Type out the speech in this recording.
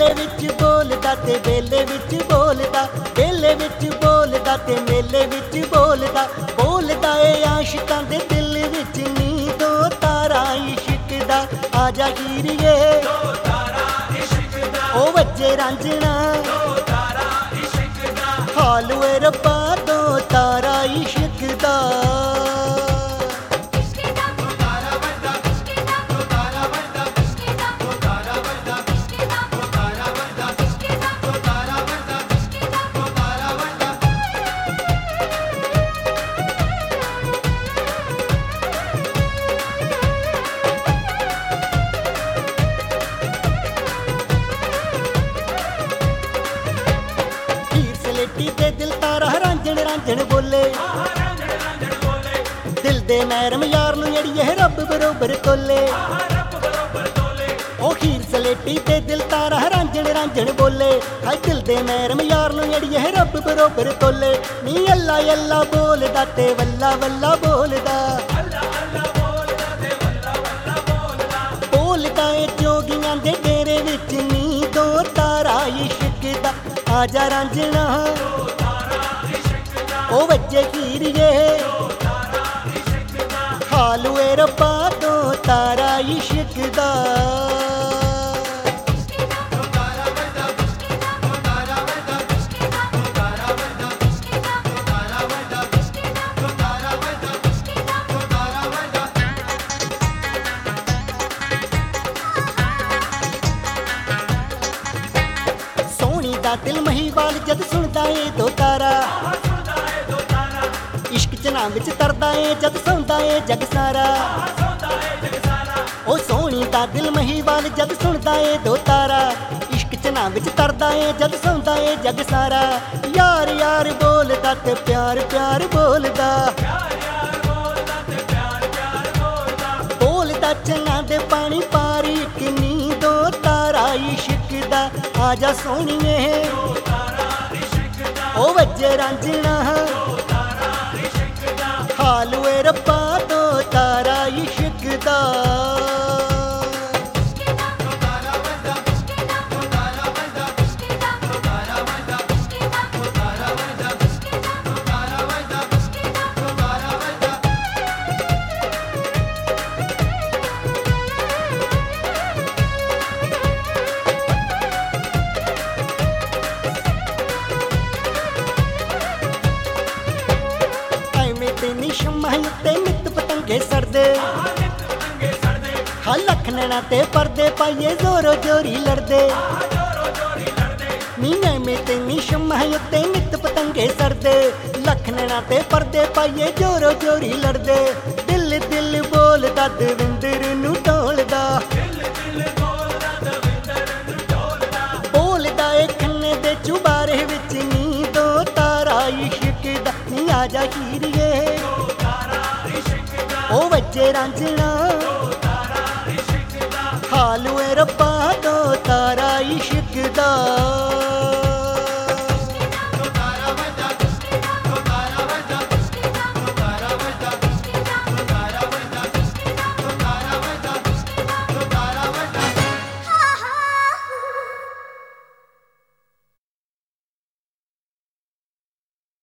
ਮੇਲੇ ਵਿੱਚ ਬੋਲਦਾ ਤੇ ਵੇਲੇ ਵਿੱਚ ਬੋਲਦਾ, ਵੇਲੇ ਵਿੱਚ ਬੋਲਦਾ ਤੇ ਮੇਲੇ ਵਿੱਚ ਬੋਲਦਾ, ਬੋਲਦਾ ਏ ਆਸ਼ਿਕਾਂ ਦੇ ਦਿਲ ਵਿੱਚ ਨੀ ਦੋ ਤਾਰਾ ਇਸ਼ਕ ਦਾ। ਆਜਾ ਹੀਰੀਏ ਉਹ ਵੱਜੇ ਰਾਂਝਣਾ, ਹਾਲ ਵੇ ਰੱਬਾ ਦੋ ਤਾਰਾ ਇਸ਼ਕ ਦਾ। ਤੇ ਦਿਲ ਤਾਰਾ ਰਾਂਝਣ ਰਾਂਝਣ ਬੋਲੇ, ਦਿਲ ਦੇ ਮੈਰਮ ਯਾਰ ਨੂੰ ਅੜੀਏ ਰੱਬ ਬਰੋਬਰ ਤੋਲੇ। ਉਹ ਹੀਰ ਸਲੇਟੀ ਤੇ ਦਿਲ ਤਾਰਾ ਰਾਂਝਣ ਰਾਂਝਣ ਬੋਲੇ, ਹਾਏ ਦਿਲ ਦੇ ਮੈਰਮ ਯਾਰ ਨੂੰ ਅੜੀਏ ਰੱਬ ਬਰੋਬਰ ਤੋਲੇ। ਨੀ ਅੱਲਾ ਅੱਲਾ ਬੋਲਦਾ ਤੇ ਵੱਲਾ ਵੱਲਾ ਬੋਲਦਾ, ਬੋਲਦਾ ਏ ਜੋਗੀਆਂ ਦੇ ਡੇਰੇ ਵਿੱਚ ਨੀ ਦੋ ਤਾਰਾ ਇਸ਼ਕ ਦਾ। ਆਜਾ ਰਾਂਝਣਾ ਉਹ ਵੱਜੇ ਹੀਰੀਏ, ਹਾਲ ਵੇ ਰੱਬਾ ਦੋ ਤਾਰਾ ਇਸ਼ਕ ਦਾ। ਸੋਹਣੀ ਦਾ ਦਿਲ ਮਹੀਵਾਲ ਜਦ ਸੁਣਦਾ ਏ ਦੋ ਤਾਰਾ, ਇਸ਼ਕ ਚਨਾ ਵਿੱਚ ਤਰਦਾ ਏ ਜਦ ਸੌਂਦਾ ਏ ਜਗ ਸਾਰਾ। ਉਹ ਸੋਹਣੀ ਦਾ ਦਿਲ ਮਹੀਵਾਲ ਜਦ ਸੁਣਦਾ ਏ ਦੋ ਤਾਰਾ, ਇਸ਼ਕ ਚਨਾ ਵਿੱਚ ਤਰਦਾ ਏ ਜਦ ਸੌਂਦਾ ਏ ਜਗ ਸਾਰਾ। ਯਾਰ ਯਾਰ ਬੋਲਦਾ ਤੇ ਪਿਆਰ ਪਿਆਰ ਬੋਲਦਾ, ਬੋਲਦਾ ਚੰਨਾ ਦੇ ਪਾਣੀ ਪਾਰੀ ਕਿੰਨੀ ਦੋ ਤਾਰਾ ਇਸ਼ਕ ਦਾ। ਆਜਾ ਸੋਹਣੀਏ ਉਹ ਵੱਜੇ ਰਾਂਝਣਾ, ਹਾਲ ਵੇ ਰੱਬਾ ਦੋ ਤਾਰਾ ਇਸ਼ਕ ਦਾ। ਨੀ ਸ਼ਮਾਂ ਉੱਤੇ ਨਿੱਤ ਪਤੰਗੇ ਸੜਦੇ, ਹਾਂ ਲੱਖ ਨੈਣਾ ਤੇ ਪਰਦੇ ਪਾਈਏ ਜ਼ੋਰੋ ਜ਼ੋਰੀ ਲੜਦੇ। ਨੀ ਐਵੇਂ ਤੇ ਨੀ ਸ਼ਮਾਂ ਉੱਤੇ ਨਿੱਤ ਪਤੰਗੇ ਸੜਦੇ, ਲੱਖ ਨੈਣਾ ਤੇ ਪਰਦੇ ਪਾਈਏ ਜ਼ੋਰੋ ਜ਼ੋਰੀ ਲੜਦੇ। ਦਿਲ ਦਿਲ ਬੋਲਦਾ ਦਵਿੰਦਰ ਨੂੰ ਢੋਲਦਾ, ਬੋਲਦਾ ਏ ਖੰਨੇ ਦੇ ਚੁਬਾਰੇ ਵਿੱਚ ਨੀ ਦੋ ਤਾਰਾ ਇਸ਼ਕ ਦਾ। ਨੀ ਆਜਾ ਹੀਰੀਏ ਉਹ ਵੱਜੇ ਰਾਂਝਣਾ, ਹਾਲ ਵੇ ਰੱਬਾ ਦੋ